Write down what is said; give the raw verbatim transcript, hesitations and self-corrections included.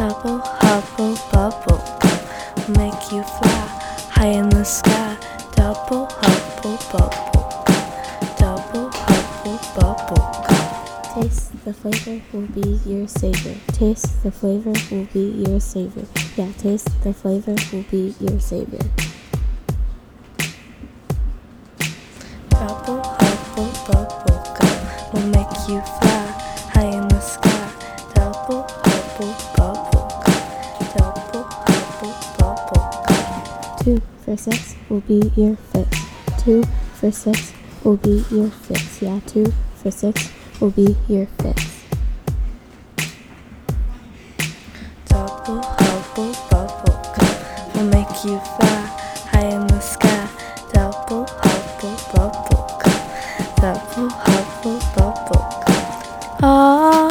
Bubble, hubble, bubble gum will make you fly high in the sky. Double, hubble, bubble gum. Double, hubble, bubble gum. Taste the flavor will be your savior. Taste the flavor will be your savior. Yeah, taste the flavor will be your savior. Bubble, hubble, bubble gum will make you fly high in the sky. Double, hubble, bubble gum. Double, hubble, bubble gum. Two for six will be your fix. Two for six will be your fix. Yeah, two for six will be your fix. Double, hubble, bubble gum will make you fly high in the sky. Double, hubble, bubble gum. Double, hubble, bubble gum. Ah.